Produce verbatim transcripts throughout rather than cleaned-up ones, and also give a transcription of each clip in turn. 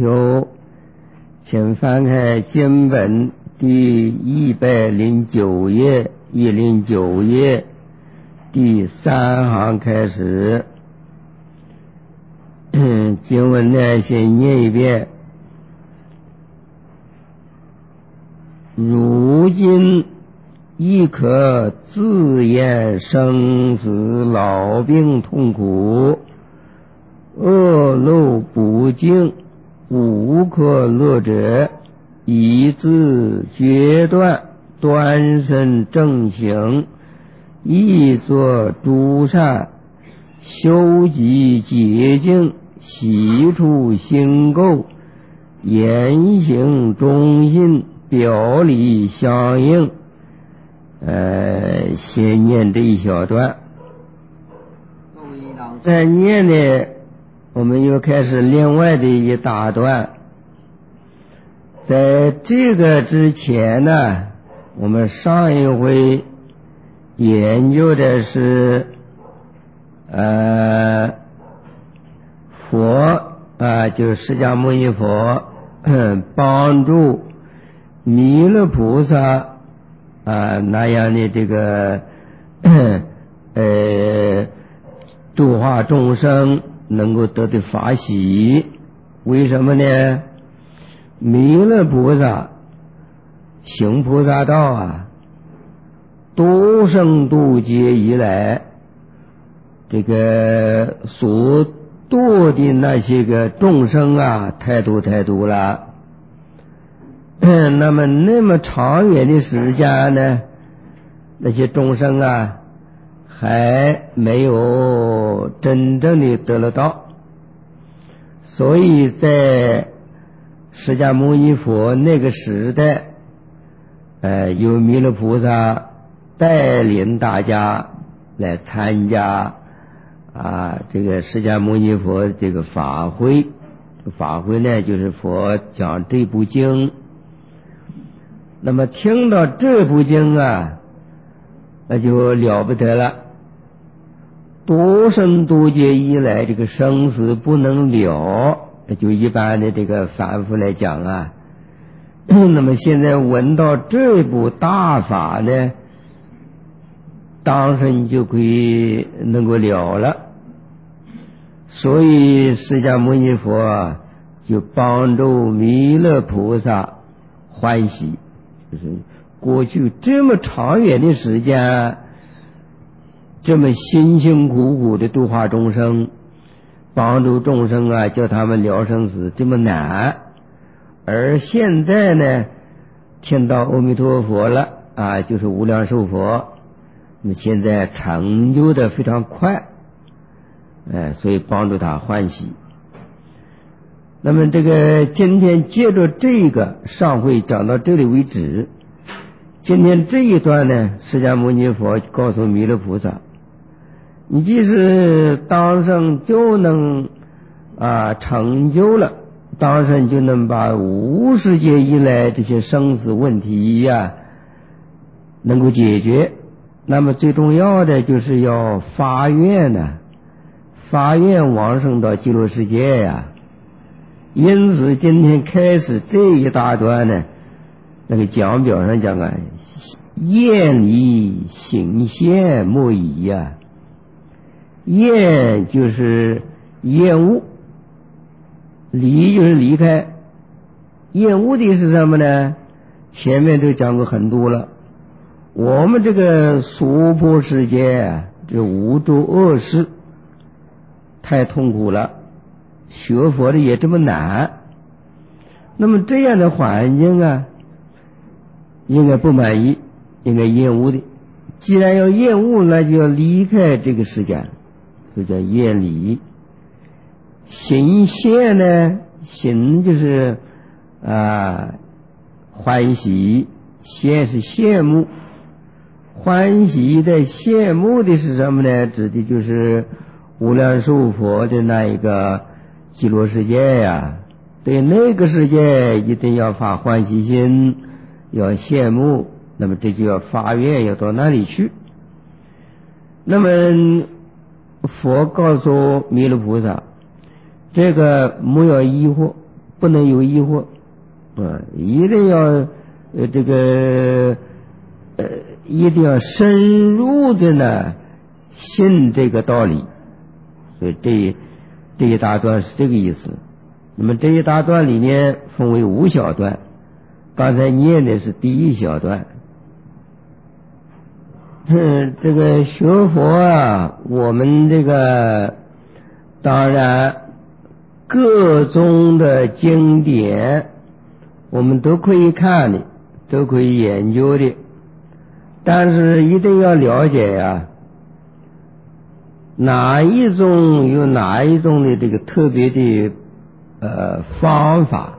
有，请翻开经本第一百零九页，一零九页第三行开始。经文呢，先念一遍。如今亦可自验生死老病痛苦，恶漏不净，无可乐者，以自决断，端身正行，亦作诸善，修集洁净，习出心垢，言行忠信，表里相应。呃，先念这一小段，再念呢，我们又开始另外的一大段。在这个之前呢，我们上一回研究的是呃佛啊、呃，就是释迦牟尼佛帮助弥勒菩萨啊那样的这个呃度化众生能够得到法喜。为什么呢？弥勒菩萨行菩萨道啊，多生度劫以来，这个所度的那些个众生啊，太多太多了。那么那么长远的时间呢，那些众生啊还没有真正的得了道，所以在释迦牟尼佛那个时代，呃，由弥勒菩萨带领大家来参加啊这个释迦牟尼佛这个法会。法会呢，就是佛讲这部经。那么听到这部经啊，那就了不得了。多生多劫以来，这个生死不能了，就一般的这个凡夫来讲啊，那么现在闻到这部大法呢，当身就可以能够了了。所以释迦牟尼佛啊，就帮助弥勒菩萨欢喜。就是过去这么长远的时间，这么辛辛苦苦的度化众生，帮助众生啊，叫他们了生死这么难，而现在呢，听到阿弥陀佛了啊，就是无量寿佛，那么现在成就的非常快，哎，所以帮助他欢喜。那么这个今天接着这个上会讲到这里为止。今天这一段呢，释迦牟尼佛告诉弥勒菩萨，你即使当生就能啊成就了，当生就能把无世界以来这些生死问题呀、啊、能够解决。那么最重要的就是要发愿呢，发愿往生到极乐世界呀、啊。因此今天开始这一大段呢，那个讲表上讲啊，厌离行现莫疑呀、啊。厌就是厌恶，离就是离开。厌恶的是什么呢？前面都讲过很多了。我们这个娑婆世界啊，这五浊恶世太痛苦了，学佛的也这么难。那么这样的环境啊，应该不满意，应该厌恶的。既然要厌恶，那就要离开这个世界，就叫厌离。行现呢，行就是啊欢喜，现是羡慕。欢喜的羡慕的是什么呢？指的就是无量寿佛的那一个极乐世界呀。对那个世界一定要发欢喜心，要羡慕，那么这就要发愿，要到那里去。那么佛告诉弥勒菩萨，这个莫要疑惑， 不能有疑惑啊，一定要呃这个呃一定要深入的呢信这个道理。所以这这一大段是这个意思。那么这一大段里面分为五小段，刚才念的是第一小段。嗯，这个学佛啊，我们这个当然各宗的经典我们都可以看的，都可以研究的，但是一定要了解呀、啊，哪一种有哪一种的这个特别的呃方法。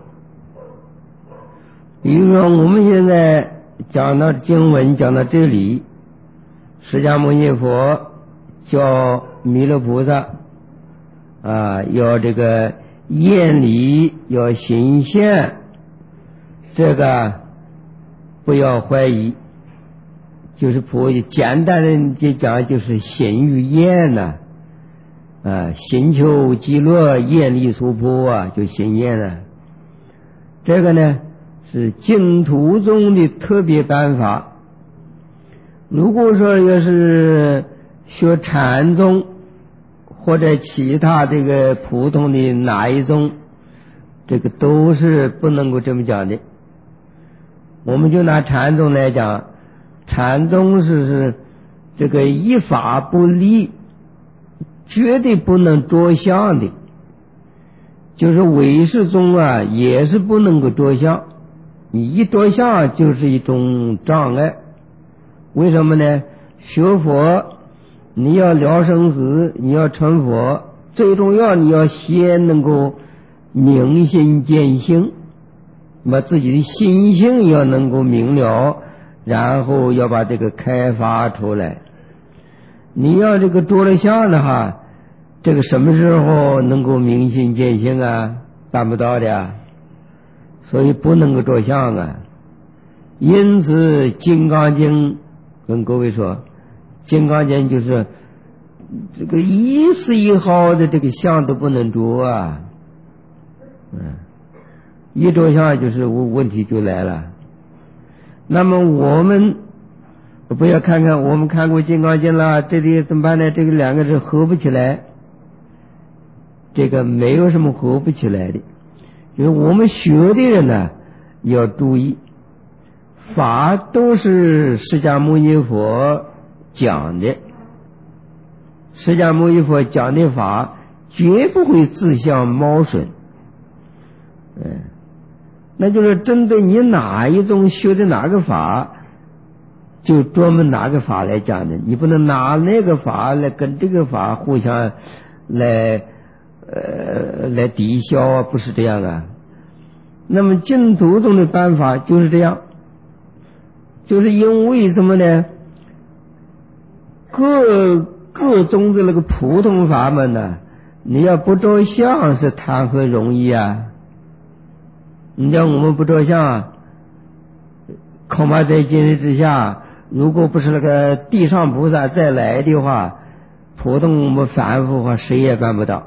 比如说我们现在讲到经文讲到这里，释迦牟尼佛教弥勒菩萨啊，要这个厌离，要行现，这个不要怀疑，就是普简单的就讲就是行与厌呐，啊，行求极乐，厌离娑婆啊，就行厌了。这个呢是净土中的特别办法。如果说要是学禅宗或者其他这个普通的哪一宗，这个都是不能够这么讲的。我们就拿禅宗来讲，禅宗是是这个一法不立，绝对不能着相的。就是唯识宗啊，也是不能够着相，你一着相就是一种障碍。为什么呢？学佛你要了生死，你要成佛，最重要你要先能够明心见性，把自己的心性要能够明了，然后要把这个开发出来。你要这个着了相的话，这个什么时候能够明心见性啊？办不到的啊，所以不能够着相啊。因此《金刚经》跟各位说，《金刚经》就是这个一丝一毫的这个相都不能着啊，嗯，一着相就是问题就来了。那么我们不要看看我们看过《金刚经》了，这里怎么办呢？这个两个是合不起来，这个没有什么合不起来的。就是我们学的人呢要注意，法都是释迦牟尼佛讲的，释迦牟尼佛讲的法绝不会自相矛盾。嗯，那就是针对你哪一种学的哪个法，就专门哪个法来讲的，你不能拿那个法来跟这个法互相来呃来抵消啊，不是这样啊。那么净土中的办法就是这样，就是因为什么呢？各各宗的那个普通法门呢，你要不着相是谈何容易啊？你像我们不着相，恐怕在今日之下，如果不是那个地上菩萨再来的话，普通我们凡夫的话谁也办不到。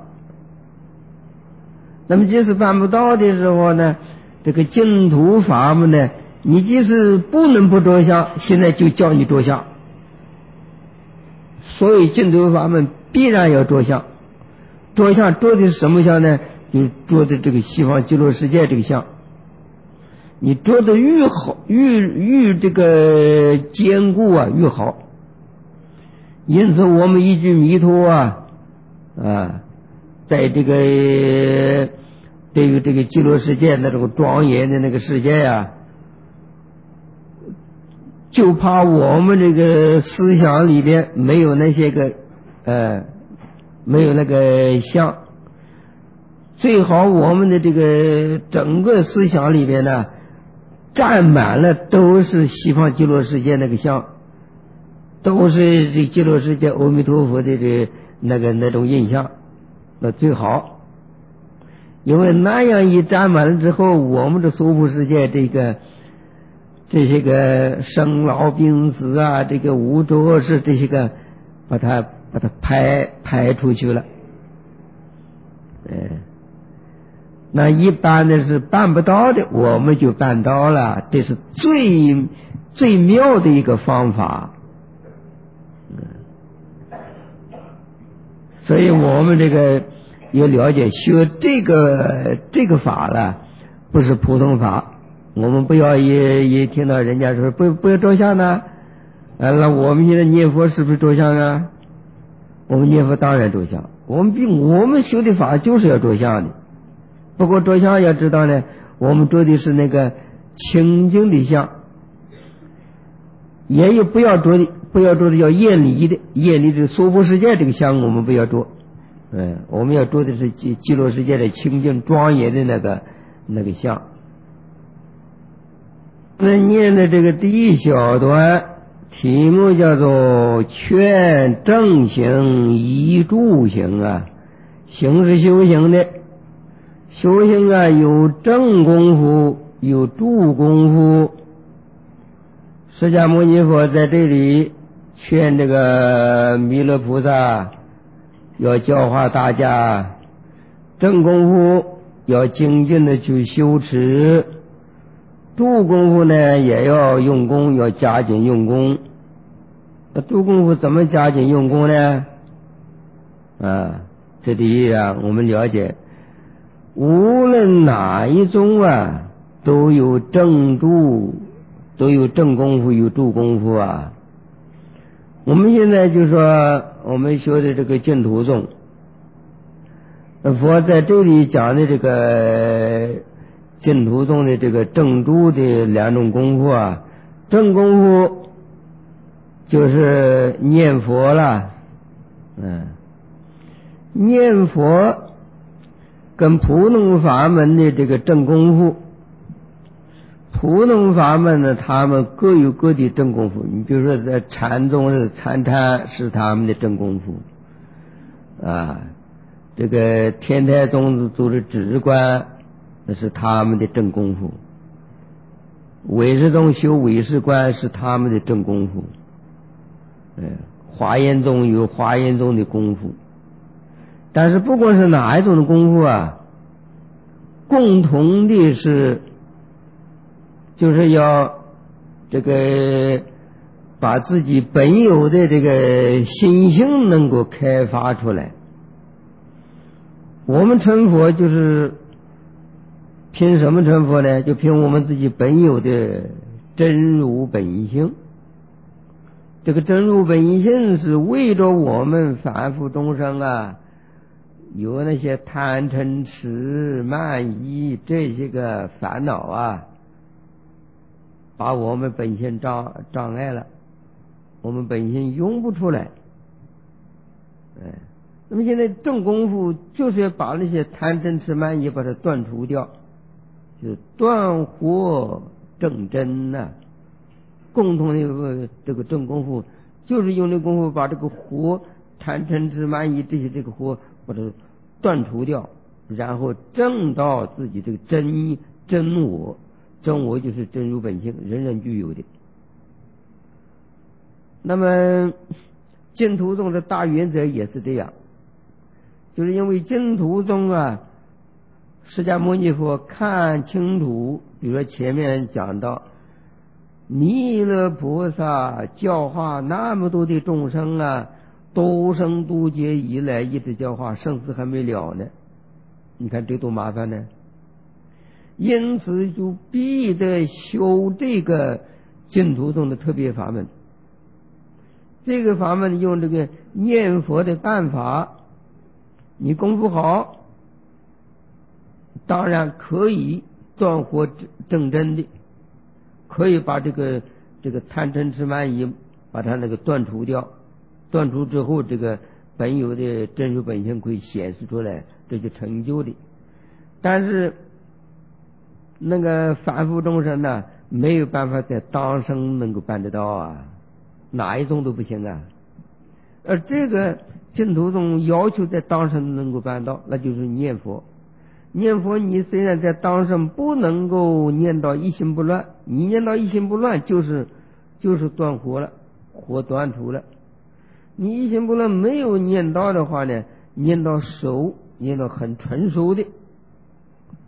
那么即使办不到的时候呢，这个净土法门呢，你即使不能不着相，现在就叫你着相。所以净土法门必然要着相。着相着的是什么相呢？就是着的这个西方极乐世界这个相。你着的越好，越越这个坚固啊，越好。因此我们一句弥陀啊啊，在这个这个这个极乐世界那种庄严的那个世界啊，就怕我们这个思想里边没有那些个呃没有那个相，最好我们的这个整个思想里边呢占满了都是西方极乐世界那个相，都是这极乐世界阿弥陀佛的这那个那种印象，那最好。因为那样一占满了之后，我们的娑婆世界这个这些个生老病死啊，这个无着是这些个把它把它排排出去了。哎， 那一般的是办不到的，我们就办到了，这是最最妙的一个方法。所以我们这个要了解学这个这个法了，不是普通法。我们不要一一听到人家说不不要着相呢，啊，那我们现在念佛是不是着相啊？我们念佛当然着相，我们比我们修的法就是要着相的。不过着相要知道呢，我们着的是那个清净的相，也有不要着的，不要着的叫厌离的，厌离的娑婆世界这个相我们不要着，嗯，我们要着的是极极乐世界的清净庄严的那个那个相。那念的这个第一小段题目叫做劝正行一助行啊，行是修行的，修行啊有正功夫有助功夫。释迦牟尼佛在这里劝这个弥勒菩萨要教化大家，正功夫要精进的去修持，助功夫呢也要用功，要加紧用功。那助功夫怎么加紧用功呢？啊，这第一啊，我们了解无论哪一种啊都有正助，都有正功夫有助功夫啊。我们现在就说我们学的这个净土宗，佛在这里讲的这个净土宗的这个正助的两种功夫啊，正功夫就是念佛了，嗯，念佛跟普通法门的这个正功夫，普通法门呢，他们各有各的正功夫。你比如说在禅宗的参禅是他们的正功夫啊，这个天台宗都是止观，那是他们的正功夫。唯识宗修唯识观是他们的正功夫。嗯，华严宗有华严宗的功夫。但是不管是哪一种的功夫啊，共同的是就是要这个把自己本有的这个心性能够开发出来。我们成佛就是凭什么成佛呢？就凭我们自己本有的真如本性。这个真如本性是为着我们凡夫众生啊，有那些贪嗔痴慢疑这些个烦恼啊，把我们本性障障碍了，我们本性用不出来。哎，那么现在正功夫就是要把那些贪嗔痴慢疑把它断除掉，就断惑正真呐、啊。共同的这个正功夫就是用这功夫把这个惑贪嗔痴慢疑这些这个惑把它断除掉，然后证到自己这个真真我。真我就是真如本性，人人具有的。那么净土宗的大原则也是这样，就是因为净土宗啊，释迦牟尼佛看清楚，比如说前面讲到弥勒菩萨教化那么多的众生啊，多生多劫以来一直教化，生死还没了呢，你看这多麻烦呢。因此就必得修这个净土宗的特别法门。这个法门用这个念佛的办法，你功夫好，当然可以断惑正真的，可以把这个这个贪嗔痴慢疑把它那个断除掉，断除之后这个本有的真如本性可以显示出来，这就成就的。但是那个凡夫众生呢，没有办法在当生能够办得到啊，哪一种都不行啊。而这个净土宗要求在当生能够办到，那就是念佛。念佛你虽然在当生不能够念到一心不乱，你念到一心不乱就是就是断惑了，惑断除了。你一心不乱没有念到的话呢，念到熟，念到很纯熟的，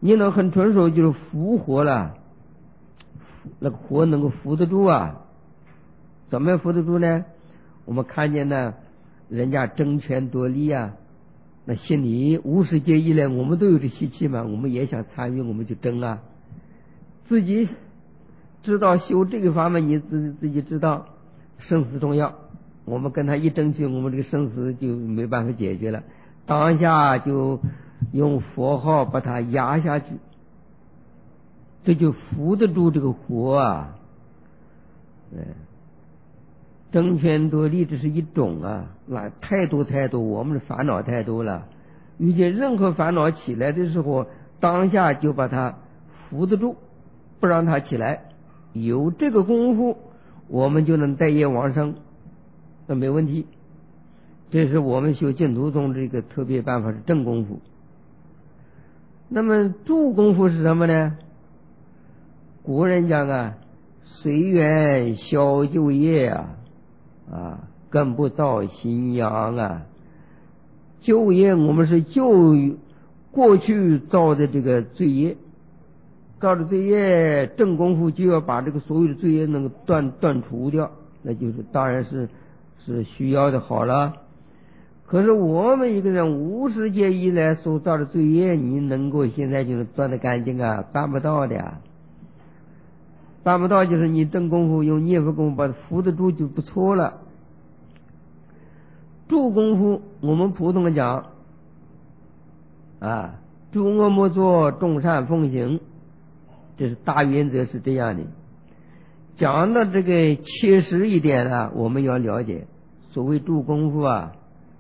你能很纯熟就是伏活了，那个活能够扶得住啊。怎么样扶得住呢？我们看见呢，人家争权夺利啊，那心里无始劫以来我们都有这习气嘛，我们也想参与，我们就争啊。自己知道修这个法门，你自自己知道生死重要，我们跟他一争取，我们这个生死就没办法解决了，当下就用佛号把它压下去，这就扶得住这个火啊。嗯，争权夺利这是一种啊，那太多太多，我们的烦恼太多了。遇见任何烦恼起来的时候，当下就把它扶得住，不让它起来。有这个功夫，我们就能带业往生，那没问题。这是我们修净土宗这个特别办法，是正功夫。那么助功夫是什么呢？古人讲啊，随缘消旧业啊，啊，更不造新殃啊。旧业我们是旧过去造的这个罪业，造的罪业，正功夫就要把这个所有的罪业能够断断除掉，那就是当然是是需要的好了。可是我们一个人无始劫以来所造的罪业，你能够现在就能断得干净啊？办不到的呀，办不到。就是你正功夫用念佛功夫把它扶得住就不错了。助功夫我们普通的讲啊，诸恶莫作，众善奉行，这是大原则是这样的。讲到这个切实一点啊，我们要了解所谓助功夫啊，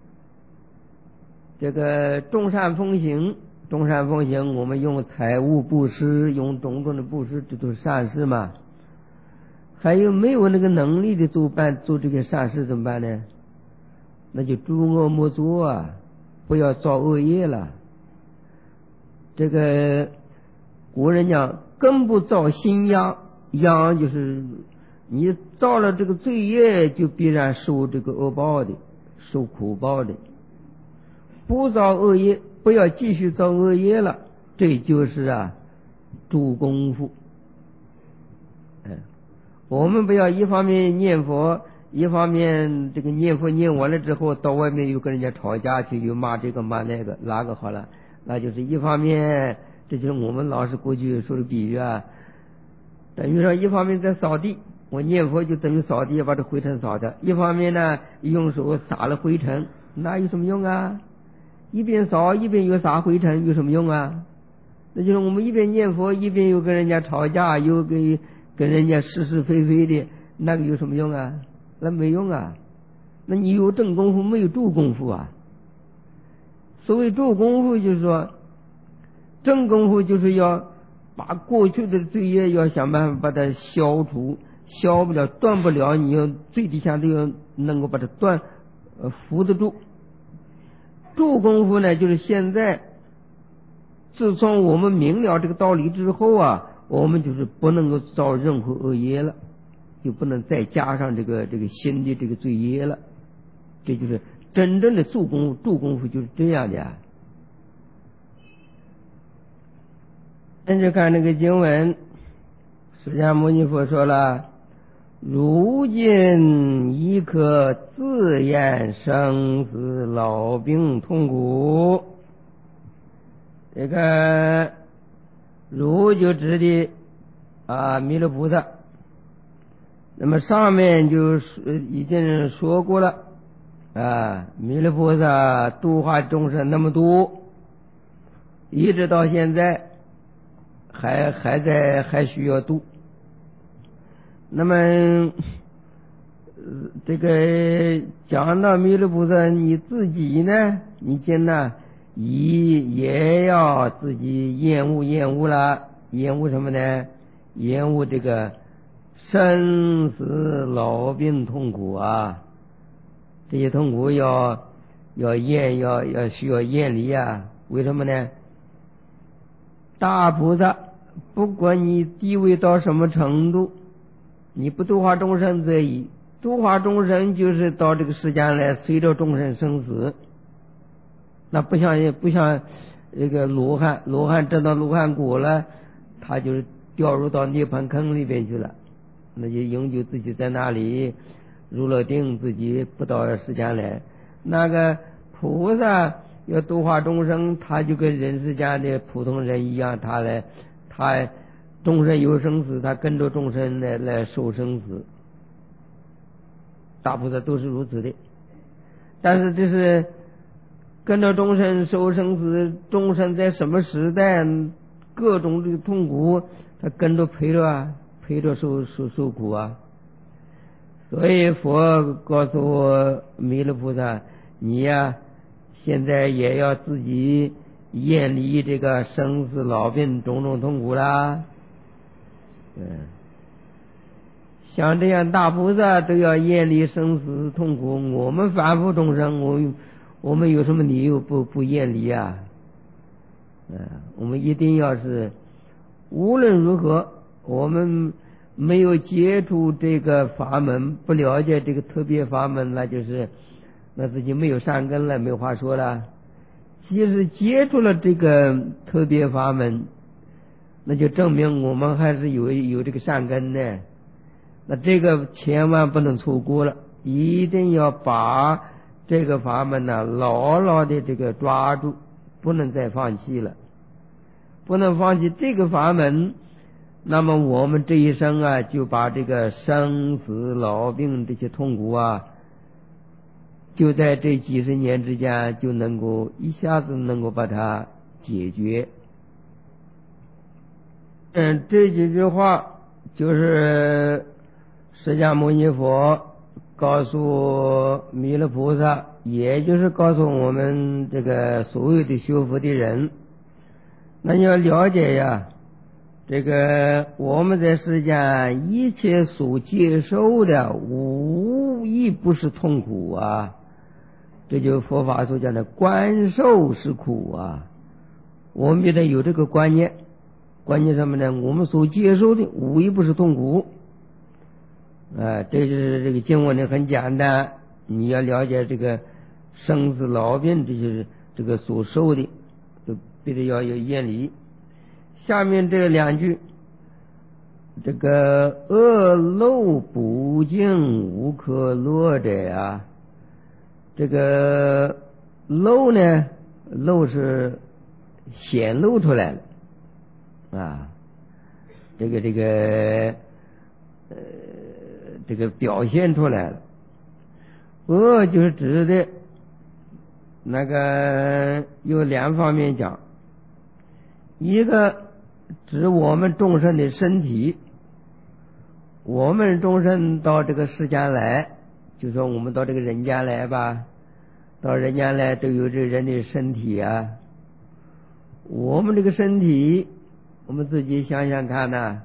这个众善奉行，众善奉行，我们用财物布施，用种种的布施，这都是善事嘛。还有没有那个能力的做办做这个善事怎么办呢？那就诸恶莫作啊，不要造恶业了。这个古人讲根不造新殃，殃就是你造了这个罪业，就必然受这个恶报的，受苦报的。不造恶业，不要继续造恶业了，这就是啊助功夫。嗯，我们不要一方面念佛，一方面这个念佛念完了之后，到外面又跟人家吵架去，又骂这个骂那个，哪个好了？那就是一方面，这就是我们老师过去说的比喻啊，等于说一方面在扫地，我念佛就等于扫地，把这灰尘扫掉；一方面呢，用手撒了灰尘，那有什么用啊？一边扫一边又撒灰尘，有什么用啊？那就是我们一边念佛，一边又跟人家吵架，又跟跟人家是是非非的，那个有什么用啊？那没用啊。那你有正功夫没有助功夫啊？所谓助功夫就是说，正功夫就是要把过去的罪业要想办法把它消除，消不了断不了，你要最低限度要能够把它断呃扶得住。助功夫呢，就是现在自从我们明了这个道理之后啊，我们就是不能够造任何恶业了，就不能再加上这个这个新的这个罪业了。这就是真正的助功夫，助功夫就是这样的啊。那就看那个经文，释迦牟尼佛说了，如今亦可自验生死老病痛苦。这个如就指的啊弥勒菩萨，那么上面就已经说过了啊，弥勒菩萨度化众生那么多，一直到现在还还在还需要度。那么这个讲到弥勒菩萨你自己呢，你今呢也也要自己厌恶厌恶了。厌恶什么呢？厌恶这个生死老病痛苦啊，这些痛苦要要厌，要要需要厌离啊。为什么呢？大菩萨不管你地位到什么程度，你不度化众生则已，度化众生就是到这个世间来随着众生生死。那不像不像这个罗汉，罗汉证到罗汉果了，他就是掉入到涅槃坑里边去了，那就永久自己在那里入了定，自己不到世间来。那个菩萨要度化众生，他就跟人世间的普通人一样，他来他众生有生死，他跟着众生来来受生死，大菩萨都是如此的。但是这是跟着众生受生死，众生在什么时代各种这个痛苦，他跟着陪着啊，陪着受受受苦啊。所以佛告诉我弥勒菩萨，你呀现在也要自己远离这个生死老病种种痛苦啦。嗯，像这样大菩萨都要远离生死痛苦，我们凡夫众生，我们我们有什么理由不不远离啊？嗯，我们一定要是无论如何，我们没有接触这个法门，不了解这个特别法门，那就是那自己没有善根了，没有话说了。即使接触了这个特别法门，那就证明我们还是有有这个善根的。那这个千万不能错过了，一定要把这个法门呢牢牢的这个抓住，不能再放弃了，不能放弃这个法门。那么我们这一生啊，就把这个生死老病这些痛苦啊，就在这几十年之间就能够一下子能够把它解决。嗯，这几句话就是释迦牟尼佛告诉弥勒菩萨，也就是告诉我们这个所有的学佛的人，那你要了解呀，这个我们在世间一切所接受的无一不是痛苦啊，这就是佛法所讲的观受是苦啊。我们觉得有这个观念，观念什么呢？我们所接受的无一不是痛苦啊，这就是这个经文呢很简单，你要了解这个生死老病，这就是这个所受的，都必须要有远离。下面这两句，这个恶漏不净无可乐者啊，这个漏呢，漏是显露出来了啊，这个这个呃这个表现出来了。恶就是指的那个有两方面讲，一个指我们众生的身体，我们众生到这个世间来，就说我们到这个人间来吧，到人间来都有这人的身体啊，我们这个身体，我们自己想想看呢，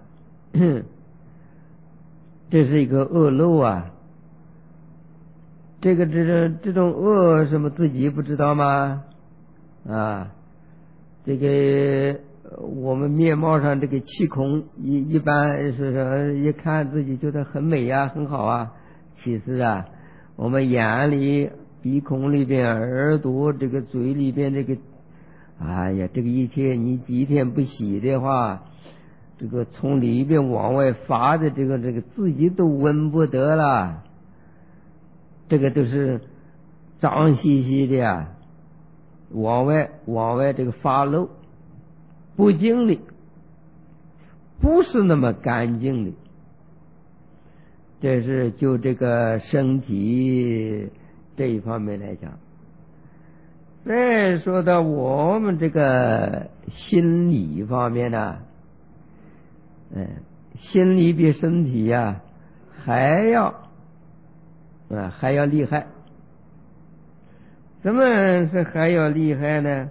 这是一个恶漏啊。这个这种这种恶什么自己不知道吗？啊，这个我们面貌上这个气孔一一般是说一看自己觉得很美啊，很好啊，其实啊，我们眼里、鼻孔里边、耳朵这个嘴里边这个，哎呀，这个一切你几天不洗的话，这个从里边往外发的这个这个自己都闻不得了。这个都是脏兮兮的呀，往外往外这个发漏，不净的，不是那么干净的。这是就这个身体这一方面来讲。再说到我们这个心理方面呢，嗯，心理比身体呀还要啊，还要厉害。怎么是还要厉害呢？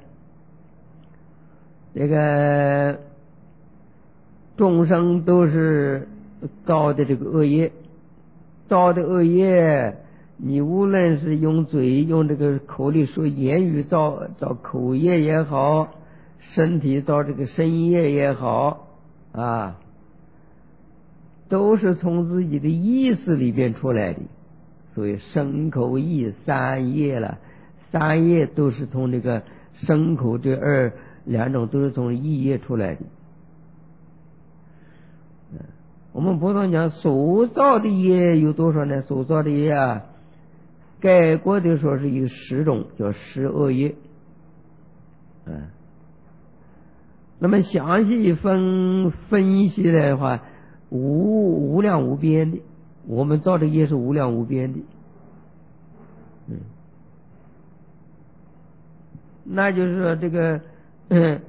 这个众生都是造的这个恶业，造的恶业，你无论是用嘴用这个口里说言语造造口业也好，身体造这个身业也好啊，都是从自己的意识里边出来的。所以身口意三业了，三业都是从这个身口这二两种都是从意业出来的。我们普通讲所造的业有多少呢？所造的业啊，概括的说是有十种，叫十恶业。嗯，那么详细分分析的话，无无量无边的，我们造的业是无量无边的。嗯，那就是说这个，嗯，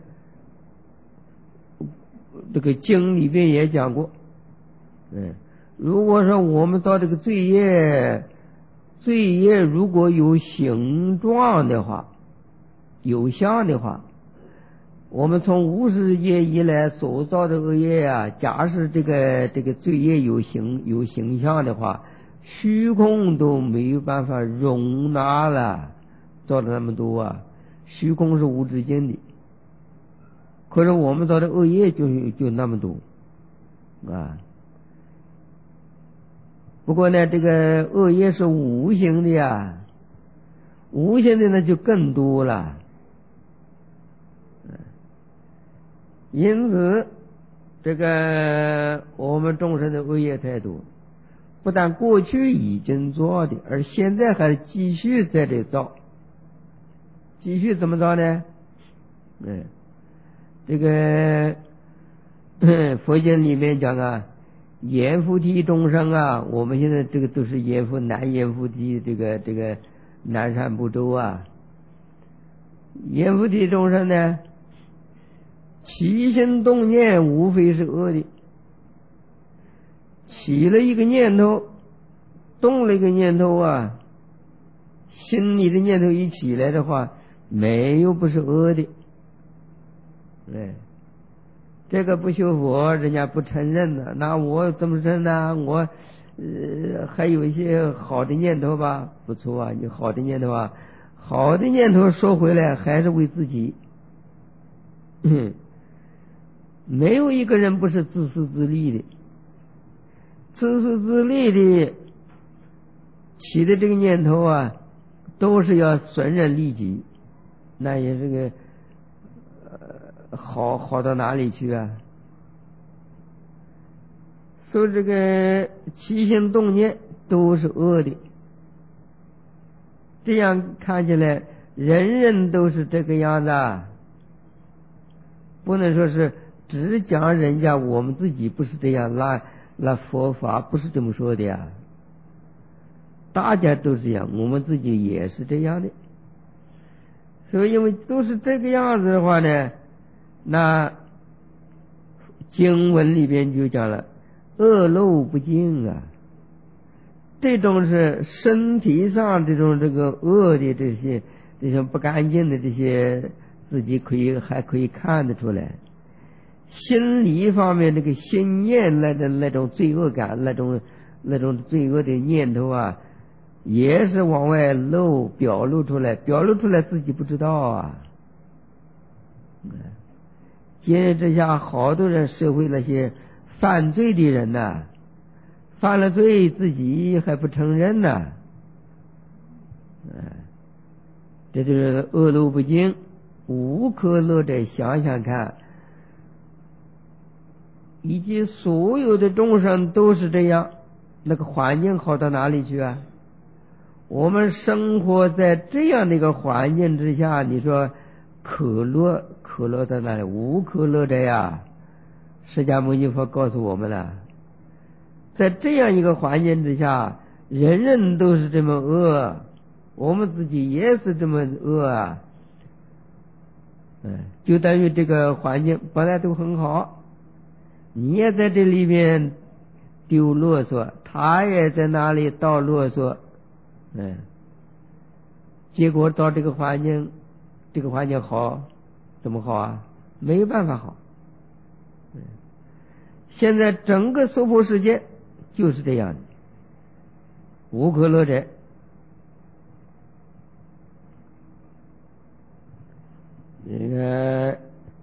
这个经里边也讲过，嗯，如果说我们造这个罪业，罪业如果有形状的话，有相的话，我们从无始界以来所造的恶业啊，假使这个这个罪业有形有形象的话，虚空都没有办法容纳了，造的那么多啊，虚空是无止境的。可是我们造的恶业就就那么多啊。不过呢，这个恶业是无形的呀，无形的呢就更多了。因此，这个我们众生的恶业太多，不但过去已经做的，而现在还继续在这造。继续怎么造呢？嗯，这个佛经里面讲啊，阎浮提众生啊，我们现在这个都是阎浮南阎浮提这个这个南赡部洲啊，阎浮提众生呢，起心动念无非是恶的，起了一个念头，动了一个念头啊，心里的念头一起来的话，没有不是恶的。哎，这个不修佛，人家不承认的，那我怎么承认呢？我呃还有一些好的念头吧，不错啊，你好的念头啊，好的念头说回来还是为自己。没有一个人不是自私自利的，自私自利的起的这个念头啊，都是要损人利己，那也是个呃好好到哪里去啊？所以这个起心动念都是恶的，这样看起来人人都是这个样子啊，不能说是只讲人家，我们自己不是这样，那那佛法不是这么说的呀。大家都是这样，我们自己也是这样的。所以因为都是这个样子的话呢，那经文里边就讲了，恶漏不净啊。这种是身体上这种这个恶的这些这些不干净的这些，自己可以还可以看得出来。心理方面这个心念那的那种罪恶感，那种那种罪恶的念头啊，也是往外露表露出来，表露出来自己不知道啊。今日之下，好多人社会那些犯罪的人呐、啊，犯了罪自己还不承认呢、啊，这就是恶漏不净，无可乐者。想想看，以及所有的众生都是这样，那个环境好到哪里去啊？我们生活在这样的一个环境之下，你说可乐可乐在哪里？无可乐者呀！释迦牟尼佛告诉我们了，在这样一个环境之下，人人都是这么恶，我们自己也是这么恶啊！嗯，就等于这个环境本来都很好，你也在这里面丢啰嗦，他也在那里倒啰嗦，嗯，结果到这个环境，这个环境好，怎么好啊？没有办法好。嗯，现在整个娑婆世界就是这样的，无可乐者。这个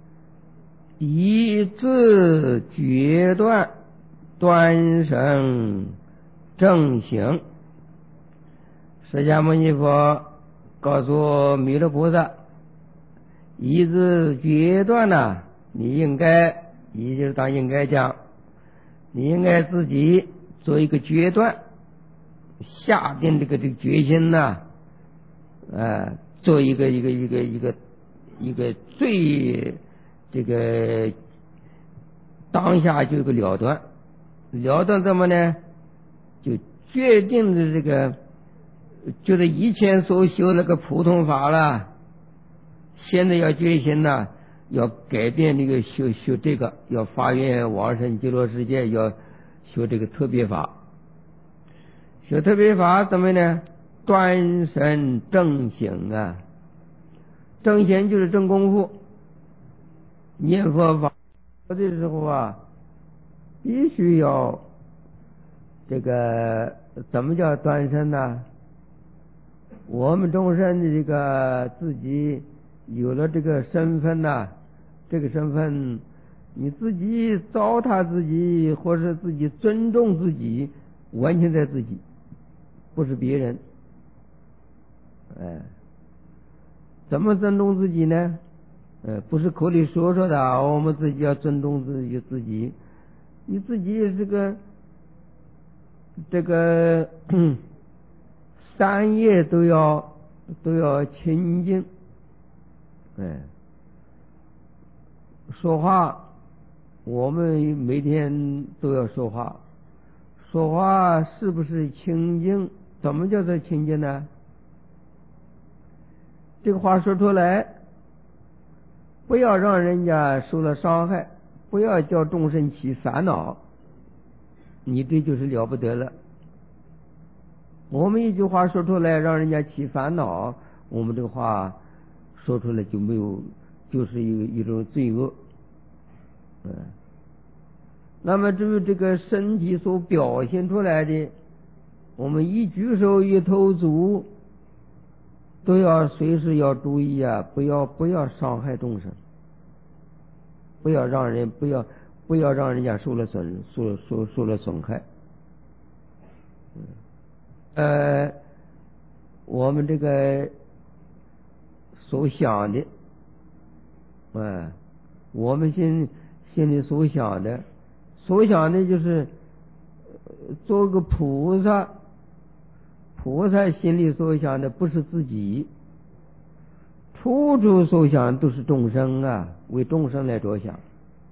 以自决断端生正行，释迦牟尼佛告诉弥勒菩萨， 一直决断呢、啊，你应该，也就是当应该讲，你应该自己做一个决断，下定这个这个决心呢、啊，呃，做一个一个一个一个一个最这个当下就有个了断，了断怎么呢？就决定的这个，就是以前所修那个普通法了，现在要决心呢，要改变这个修修这个，要发愿往生极乐世界，要修这个特别法。修特别法怎么呢？端身正行啊，正行就是正功夫。念佛法的时候啊，必须要这个怎么叫端身呢？我们众生的这个自己有了这个身份呐，这个身份你自己糟蹋自己，或是自己尊重自己，完全在自己，不是别人。哎，怎么尊重自己呢？呃，不是口里说说的，我们自己要尊重自己自己，你自己这个这个三业都要都要清净。哎，说话，我们每天都要说话，说话是不是清净？怎么叫做清净呢？这个话说出来，不要让人家受了伤害，不要叫众生起烦恼，你这就是了不得了。我们一句话说出来让人家起烦恼，我们这个话说出来就没有，就是一个一种罪恶。嗯，那么至于这个身体所表现出来的，我们一举手一投足都要随时要注意啊，不要不要伤害众生，不要让人不要不要让人家受了损受受受了损害。呃，我们这个所想的，呃，我们心心里所想的，所想的就是做个菩萨。菩萨心里所想的不是自己，处处所想都是众生啊，为众生来着想。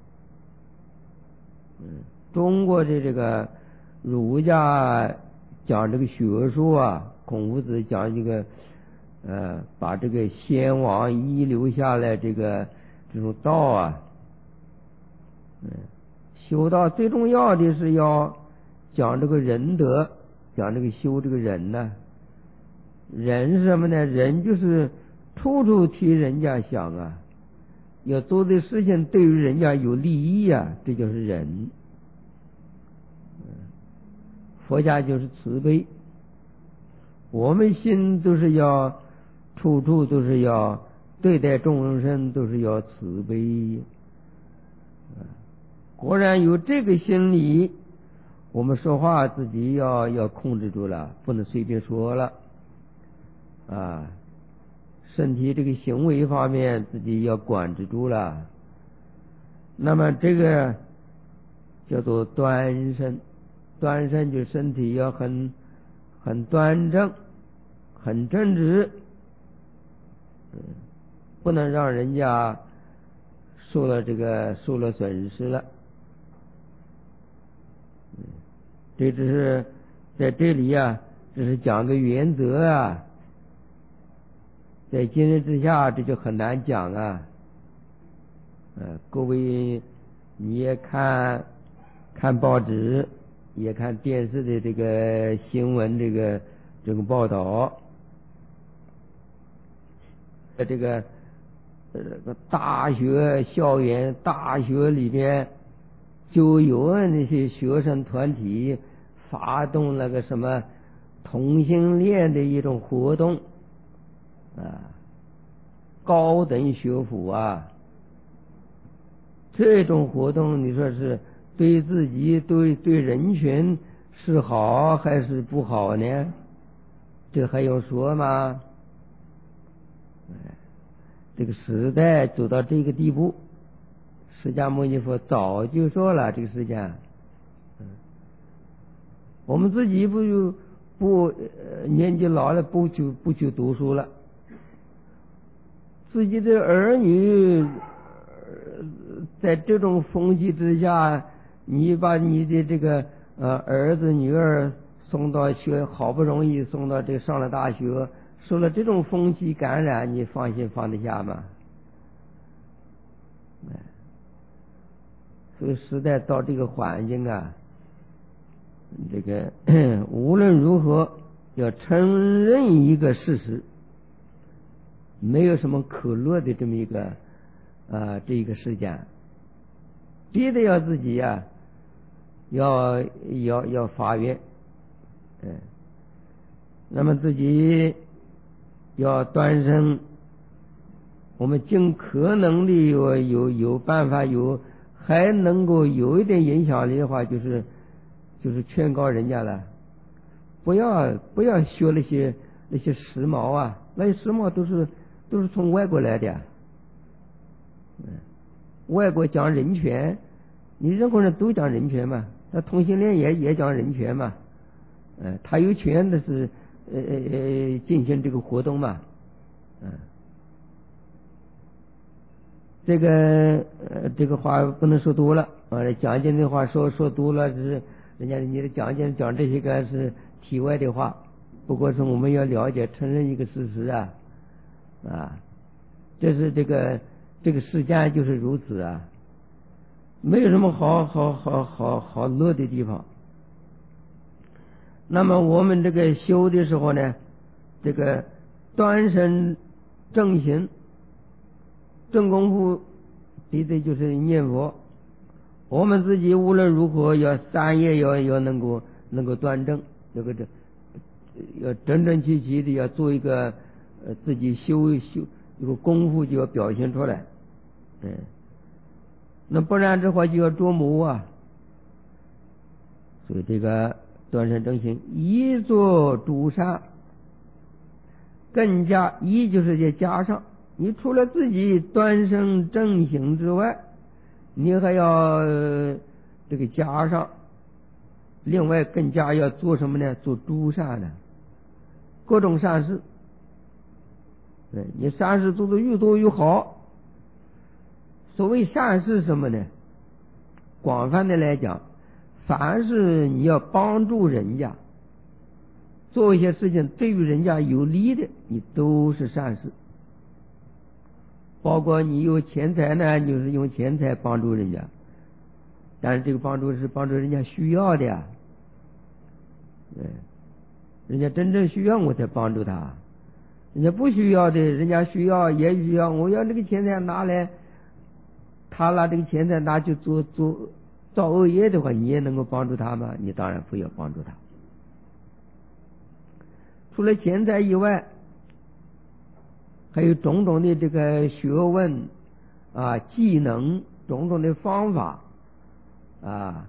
嗯，中国的这个儒家讲这个学术啊，孔夫子讲这个呃，把这个先王遗留下来这个这种道啊，嗯，修道最重要的是要讲这个仁德。讲这个修这个人呢，人是什么呢？人就是处处替人家想啊，要做的事情对于人家有利益啊，这就是人。佛家就是慈悲，我们心都是要处处都是要对待众生都是要慈悲。果然有这个心理，我们说话自己要要控制住了，不能随便说了啊。身体这个行为方面自己要管制住了。那么这个叫做端身，端身就身体要很很端正，很正直，不能让人家受了这个受了损失了。这只是在这里啊，只是讲个原则啊，在今日之下这就很难讲啊。呃，各位你也看看报纸，也看电视的这个新闻，这个这个报道，在这个呃大学校园、大学里边就有那些学生团体发动那个什么同性恋的一种活动啊，高等学府啊，这种活动你说是对自己对对人群是好还是不好呢？这还用说吗？ 这个时代走到这个地步，释迦牟尼佛早就说了这个事情。嗯，我们自己不不、呃、年纪老了不去不去读书了，自己的儿女、呃、在这种风气之下，你把你的这个呃儿子女儿送到学，好不容易送到这上了大学，受了这种风气感染，你放心放得下吗？所以时代到这个环境啊，这个无论如何要承认一个事实，没有什么可乐的这么一个啊这一个事件，逼得要自己呀、啊，要要要发愿，嗯，那么自己要端正，我们尽可能的有有有办法，有还能够有一点影响力的话，就是就是劝告人家了，不要不要学那些那些时髦啊，那些时髦都是都是从外国来的，嗯，外国讲人权，你任何人都讲人权嘛，那同性恋也也讲人权嘛，嗯，他有权的是呃呃呃进行这个活动嘛，嗯。这个呃，这个话不能说多了啊！讲经的话说说多了，只是人家你的讲经讲这些个是题外的话。不过是我们要了解承认一个事实啊啊，这是这个这个世间就是如此啊，没有什么好好好好好乐的地方。那么我们这个修的时候呢，这个端身正行。正功夫必须就是念佛，我们自己无论如何要三业要要能够能够端正，这个这要整整齐齐的要做一个呃自己修修一个功夫就要表现出来，嗯，那不然的话就要琢磨啊。所以这个端身正行，一做诸善，更加一就是在加上。你除了自己端正正行之外，你还要这个加上，另外更加要做什么呢？做诸善呢，各种善事。对，你善事做得越多越好。所谓善事什么呢？广泛的来讲，凡是你要帮助人家做一些事情，对于人家有利的，你都是善事。包括你有钱财呢，你就是用钱财帮助人家，但是这个帮助是帮助人家需要的呀，对，人家真正需要我才帮助他，人家不需要的，人家需要也需要，我要这个钱财拿来，他拿这个钱财拿去做做造恶业的话，你也能够帮助他吗？你当然不要帮助他。除了钱财以外，还有种种的这个学问啊、技能，种种的方法啊，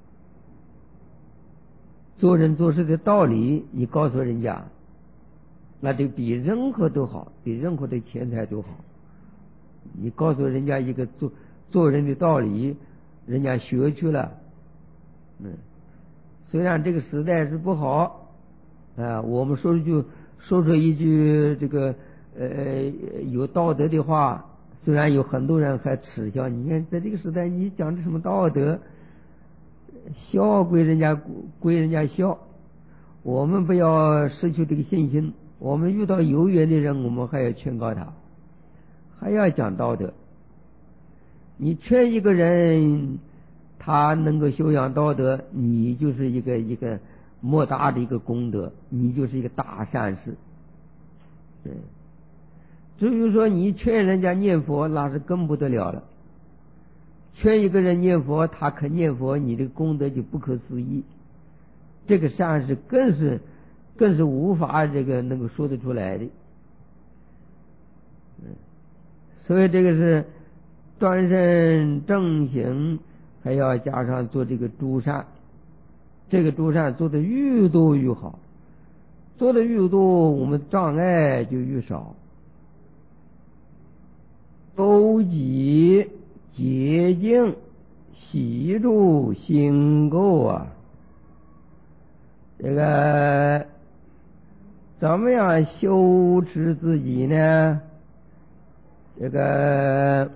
做人做事的道理，你告诉人家，那就比任何都好，比任何的钱财都好。你告诉人家一个做做人的道理，人家学去了，嗯，虽然这个时代是不好啊，我们说句说出一句这个。呃，有道德的话，虽然有很多人还耻笑，你看在这个时代，你讲的什么道德，笑归人家归人家笑，我们不要失去这个信心。我们遇到有缘的人，我们还要劝告他，还要讲道德。你劝一个人，他能够修养道德，你就是一个一个莫大的一个功德，你就是一个大善事，对。至于说你劝人家念佛，那是更不得了了。劝一个人念佛，他肯念佛，你的功德就不可思议。这个善事更是更是无法这个能够说得出来的。所以这个是端身正行，还要加上做这个诸善。这个诸善做得越多越好，做得越多，我们障碍就越少。 周集洁净，习住心垢啊。这个怎么样修持自己呢？这个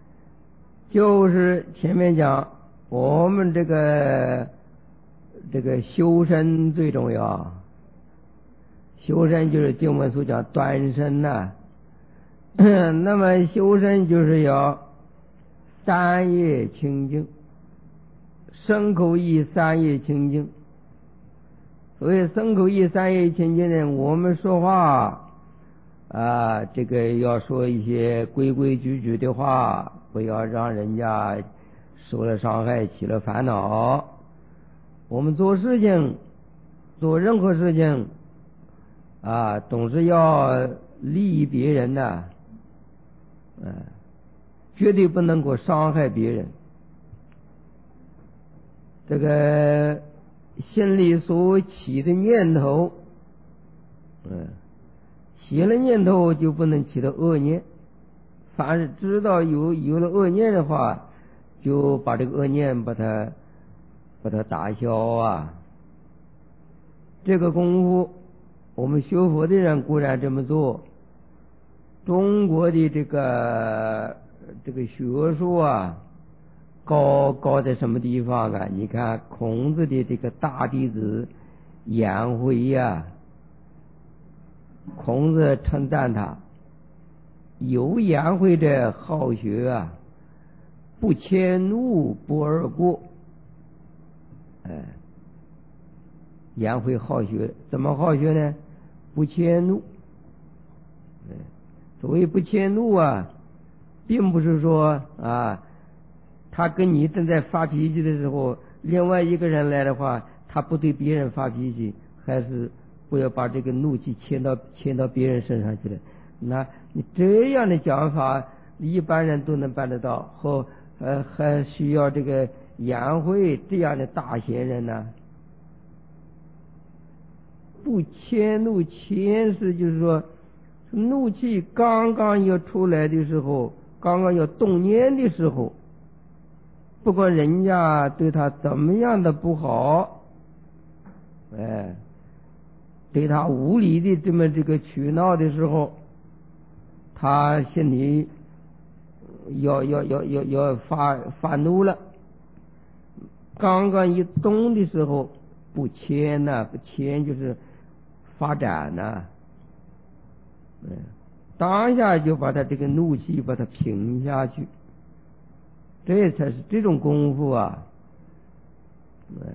就是前面讲，我们这个这个修身最重要。修身就是经文所讲端身呐、啊。那么修身就是要三业清净，身口意三业清净。所以身口意三业清净呢，我们说话啊，这个要说一些规规矩矩的话，不要让人家受了伤害，起了烦恼。我们做事情，做任何事情啊，总是要利益别人的，嗯、啊，绝对不能够伤害别人。这个心里所起的念头，嗯，起了念头就不能起的恶念。凡是知道有有了恶念的话，就把这个恶念把它把它打消啊。这个功夫，我们学佛的人固然这么做。中国的这个这个学术啊，高高在什么地方啊？你看孔子的这个大弟子颜回呀、啊，孔子称赞他有颜回的好学啊，不迁怒不贰过。哎，颜回好学，怎么好学呢？不迁怒。哎，所谓不迁怒啊，并不是说啊，他跟你正在发脾气的时候，另外一个人来的话，他不对别人发脾气，还是不要把这个怒气迁到迁到别人身上去了。那你这样的讲法，一般人都能办得到，和呃还需要这个颜回这样的大贤人呢？不迁怒，迁是就是说，怒气刚刚要出来的时候，刚刚要动念的时候，不管人家对他怎么样的不好，哎，对他无理的这么这个取闹的时候，他心里要要要要要发发怒了。刚刚一动的时候，不迁呐、啊，不迁就是发展呐、啊，嗯，当下就把他这个怒气把它平下去，这才是这种功夫啊。嗯，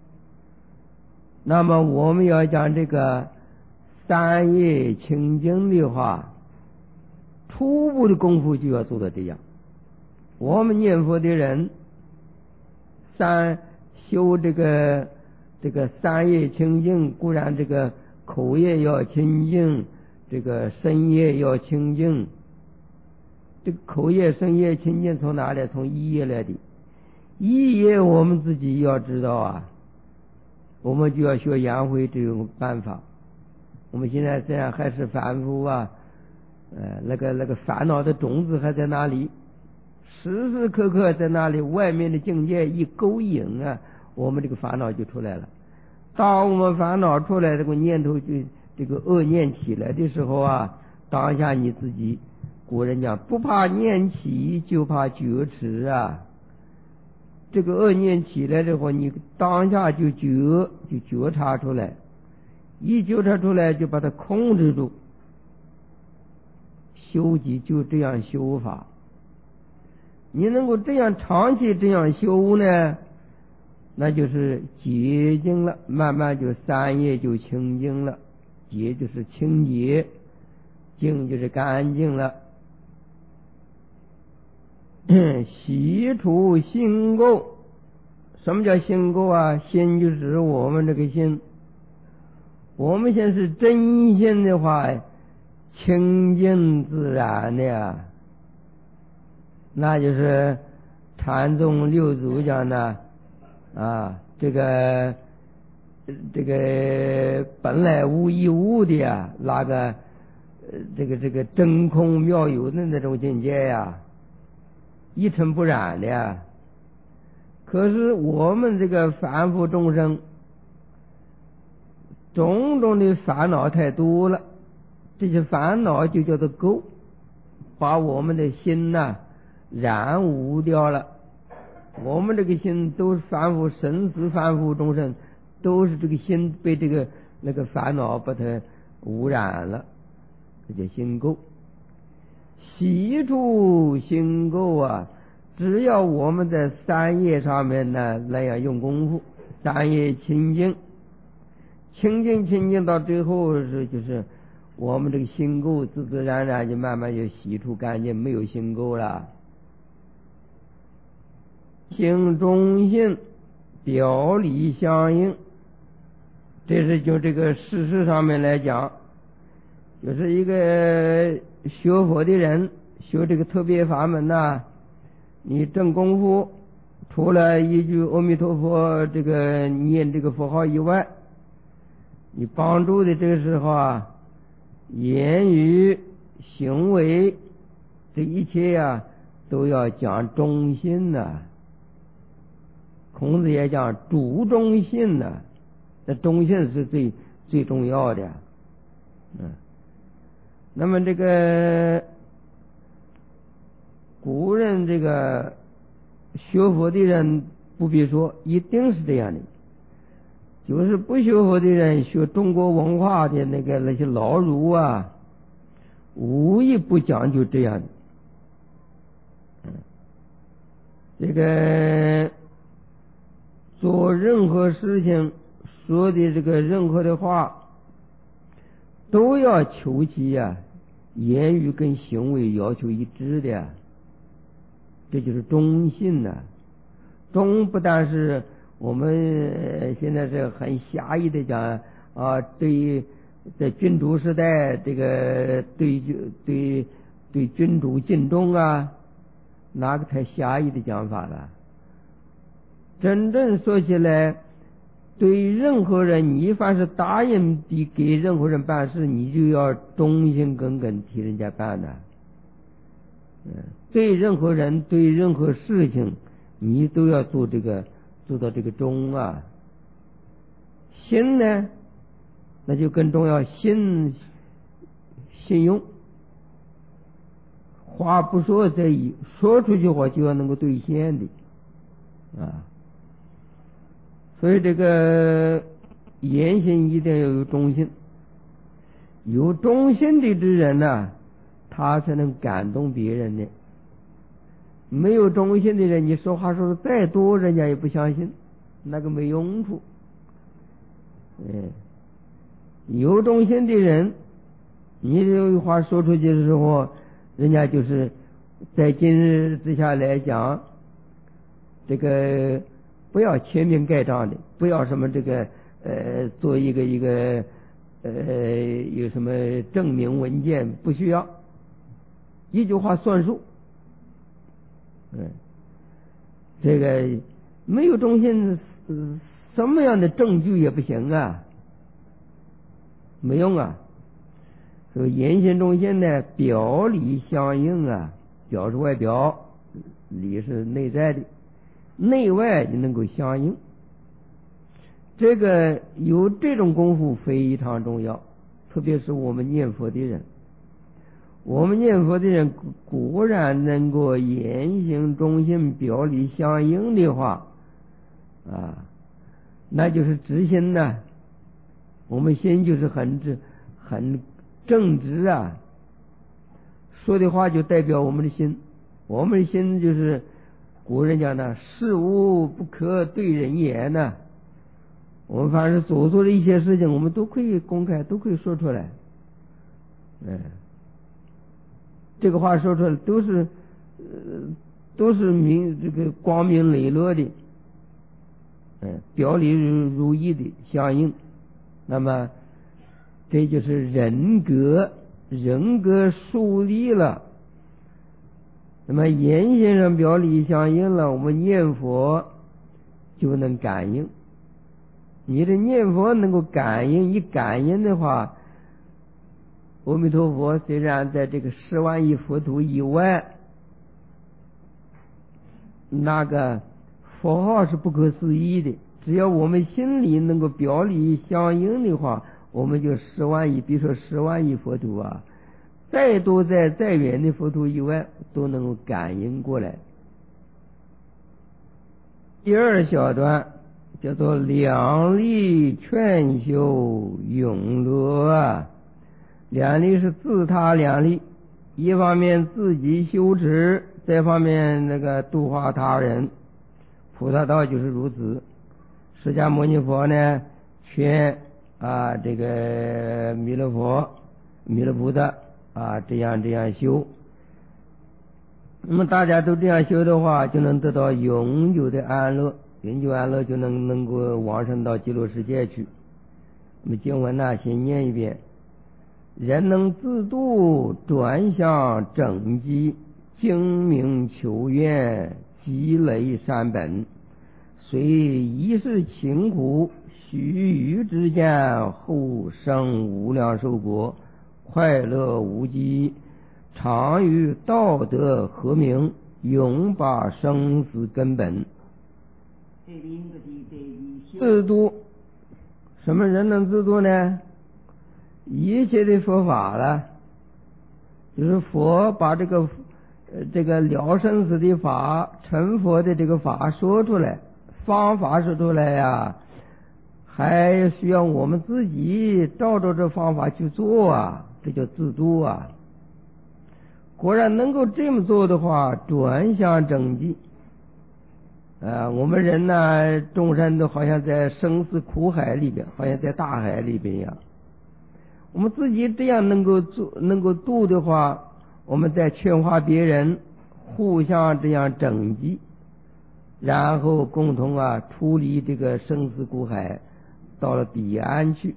那么我们要讲这个三业清净的话，初步的功夫就要做到这样。我们念佛的人，三修这个这个三业清净，固然这个口业要清净，这个身业要清净。这个口业身业清净从哪里？从意业来的。意业我们自己要知道啊，我们就要学颜回这种办法。我们现在这样还是凡夫啊，呃，那个那个烦恼的种子还在那里，时时刻刻在那里，外面的境界一勾引啊，我们这个烦恼就出来了。当我们烦恼出来，这个念头就这个恶念起来的时候啊，当下你自己，古人讲不怕念起，就怕觉迟啊。这个恶念起来的话，你当下就觉就觉察出来，一觉察出来就把它控制住。修己就这样修法，你能够这样长期这样修呢，那就是洁净了，慢慢就三业就清净了。洁就是清洁，净就是干净了。洗除心垢，什么叫心垢啊？心就是我们这个心，我们现在是真心的话，清净自然的呀，那就是禅宗六祖讲的啊，这个这个本来无一物的呀，那个这个这个真空妙有的那种境界呀，一尘不染的呀。可是我们这个凡夫众生，种种的烦恼太多了，这些烦恼就叫做垢，把我们的心呐、啊、染污掉了。我们这个心都是凡夫，生死凡夫众生都是这个心被这个那个烦恼把它污染了，这叫心垢。洗除心垢啊，只要我们在三业上面呢那样用功夫，三业清净清净清净到最后是就是我们这个心垢自自然然就慢慢就洗除干净，没有心垢了。性中性，表里相应，这是就这个事实上面来讲，就是一个学佛的人学这个特别法门呐、啊，你正功夫除了一句阿弥陀佛这个念这个佛号以外，你帮助的这个时候啊，言语行为这一切啊都要讲中性呐、啊。孔子也讲主中性呐，那中性是最最重要的。嗯，那么这个古人这个学佛的人不必说，一定是这样的。就是不学佛的人学中国文化的那个那些老儒啊，无一不讲究这样的。嗯，这个做任何事情说的这个任何的话，都要求其呀、啊、言语跟行为要求一致的，这就是中性呐、啊。中不但是我们现在是很狭义的讲啊，对于在君主时代这个对对对君主尽忠啊，哪个太狭义的讲法了？真正说起来，对任何人，你凡是答应比给任何人办事，你就要忠心耿耿替人家办的。嗯，对任何人，对任何事情，你都要做这个，做到这个忠啊。心呢，那就更重要，信信用，话不说在意，说出去话就要能够兑现的啊。所以这个言行一定要有中心，有中心的之人呢、啊，他才能感动别人的。没有中心的人，你说话说的再多，人家也不相信，那个没用处。嗯，有中心的人，你这个话说出去的时候，人家就是在今日之下来讲，这个不要签名盖章的，不要什么这个呃做一个一个呃有什么证明文件，不需要，一句话算数。嗯，这个没有中心，什么样的证据也不行啊，没用啊。所以言行中心呢，表里相应啊，表是外表，里是内在的，内外就能够相应。这个有这种功夫非常重要，特别是我们念佛的人。我们念佛的人果然能够言行中心表里相应的话啊，那就是直心呐、啊。我们心就是很直很正直啊，说的话就代表我们的心。我们的心就是古人讲的事无不可对人言呐、啊。我们凡是所做的一些事情，我们都可以公开，都可以说出来。嗯，这个话说出来都是呃都是明这个光明磊落的，嗯，表里如一的相应。那么这就是人格人格树立了，那么言行上表里相应了，我们念佛就能感应。你的念佛能够感应，一感应的话， 阿弥陀佛虽然在这个十万亿佛土以外，那个佛号是不可思议的，只要我们心里能够表里相应的话，我们就十万亿，比如说十万亿佛土啊，再多在再远的佛土以外都能够感应过来。第二小段叫做两力劝修永乐啊，两力是自他两力，一方面自己修持，再方面那个度化他人。菩萨道就是如此。释迦牟尼佛呢，劝啊这个弥勒佛、弥勒菩萨啊这样这样修。那么大家都这样修的话，就能得到永久的安乐，永久安乐就能能够往生到极乐世界去。那么经文呢，先念一遍：人能自度，转向正机，精明求愿，积累善本，虽一世勤苦，须臾之间，后生无量寿国，快乐无极，常与道德和鸣，永把生死根本。自度，什么人能自度呢？一切的佛法了，就是佛把这个呃这个了生死的法、成佛的这个法说出来，方法说出来呀，还需要我们自己照着这方法去做啊，这叫自度啊。果然能够这么做的话，转向正寂。啊，我们人呢，众生都好像在生死苦海里边，好像在大海里边一样。我们自己这样能够做、能够度的话，我们再劝化别人，互相这样整济，然后共同啊出离这个生死苦海，到了彼岸去。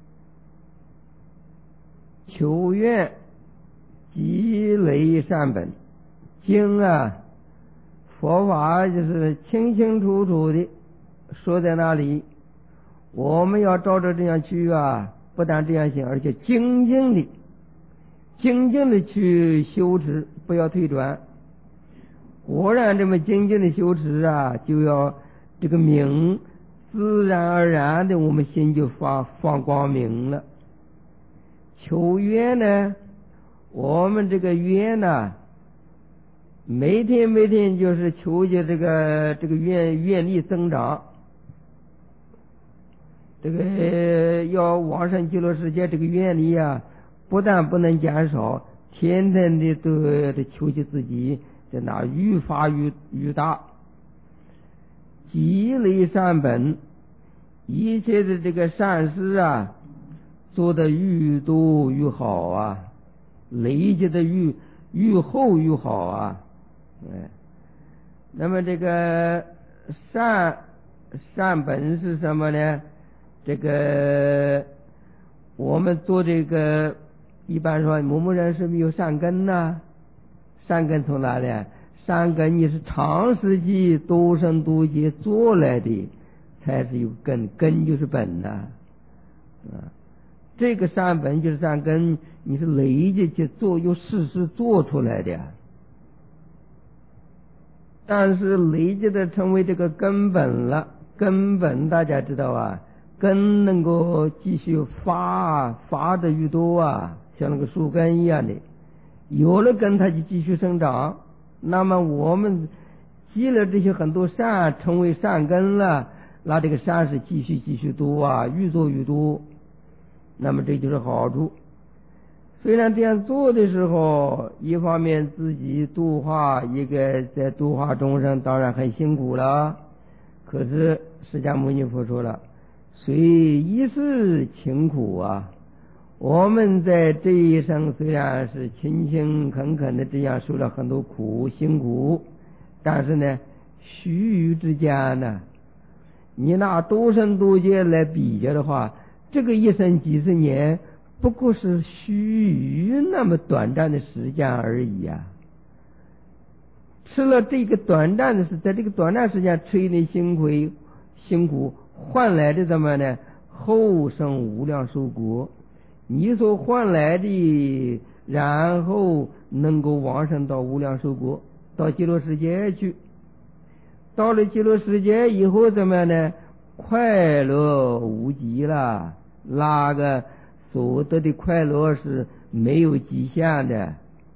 求愿积累善本，经啊佛法就是清清楚楚的说在那里，我们要照着这样去啊，不但这样行，而且精进的精进的去修持，不要退转。果然这么精进的修持啊，就要这个明，自然而然的我们心就发放光明了。求愿呢，我们这个愿呢，每天每天就是求着这个这个愿愿力增长，这个要往生极乐世界，这个愿力啊，不但不能减少，天天的都得求起自己在那愈发愈愈大，积累善本，一切的这个善事啊，做得愈多愈好啊，累积的愈愈厚愈好啊。哎，那么这个善善本是什么呢？这个我们做这个，一般说某某人是不是有善根呢？善根从哪里？善根你是长时期多生多劫做来的，才是有根，根就是本呐。啊，这个善本就是善根，你是累积去做，用事实做出来的。但是累积的成为这个根本了，根本大家知道啊，根能够继续发发的愈多啊，像那个树根一样的，有了根它就继续生长。那么我们积了这些很多善，成为善根了，那这个善是继续继续多啊，愈做愈多，那么这就是好处。虽然这样做的时候，一方面自己度化，一个在度化众生当然很辛苦了，可是释迦牟尼佛说了，虽一世勤苦啊，我们在这一生虽然是勤勤恳恳的这样受了很多苦辛苦，但是呢须臾之间呢，你拿多生多劫来比较的话，这个一生几十年不过是须臾那么短暂的时间而已啊！吃了这个短暂的是在这个短暂时间吃一点辛苦辛苦换来的怎么呢？后生无量寿国， 你所换来的，然后能够往生到无量寿国，到极乐世界去。到了极乐世界以后怎么样呢？快乐无极了，那个所得的快乐是没有极限的。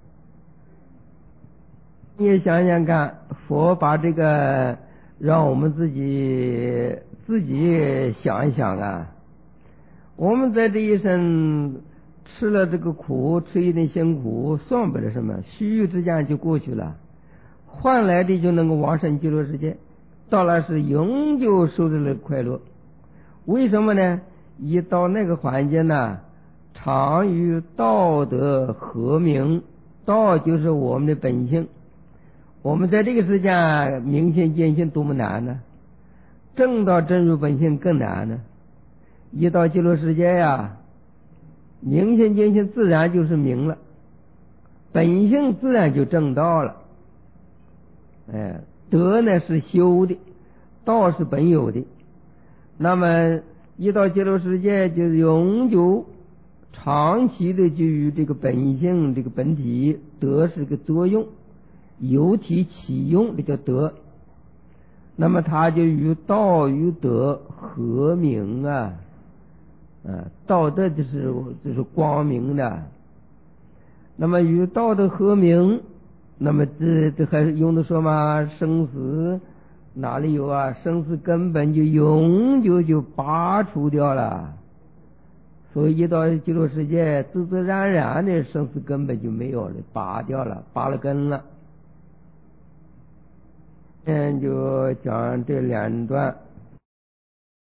你也想想看，佛把这个让我们自己自己想一想啊，我们在这一生吃了这个苦，吃一点辛苦，算不了什么，须臾之间就过去了，换来的就能够往生极乐世界，到了是永久受得了快乐。为什么呢？一到那个环境呢，常与道德和鸣，道就是我们的本性。我们在这个世界明心见性多么难呢？正道真如本性更难呢。一到极乐世界呀，明心见性自然就是明了，本性自然就正道了。哎，德呢是修的，道是本有的。那么一到极乐世界，就永久长期的就与这个本性这个本体德是个作用，有体起用，这叫德。那么它就与道与德和鸣啊，啊，道德就是就是光明的。那么与道德和鸣，那么这这还用得说吗？生死哪里有啊？生死根本就永久就拔除掉了。所以一到极乐世界，自自然然的生死根本就没有了，拔掉了，拔了根了。现在就讲这两段。